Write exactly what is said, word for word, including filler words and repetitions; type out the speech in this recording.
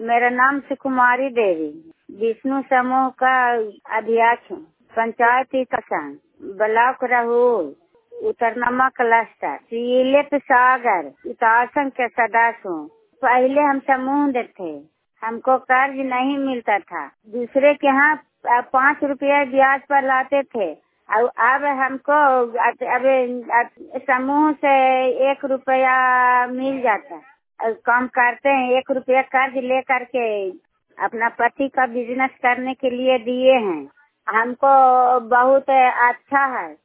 मेरा नाम सुकुमारी देवी, विष्णु समूह का अध्यक्ष हूँ। पंचायत कसान, ब्लॉक राहुल, उत्तरनमा क्लस्टर, सीलेप सागर, इतासंग के सदस्य हूँ। पहले हम समूह देते, हमको कर्ज नहीं मिलता था, दूसरे के यहाँ पाँच रुपया ब्याज पर लाते थे। और अब हमको अब समूह से एक रुपया मिल जाता है। काम करते हैं, एक रुपया कर्ज ले करके अपना पति का बिजनेस करने के लिए दिए हैं। हमको बहुत अच्छा है।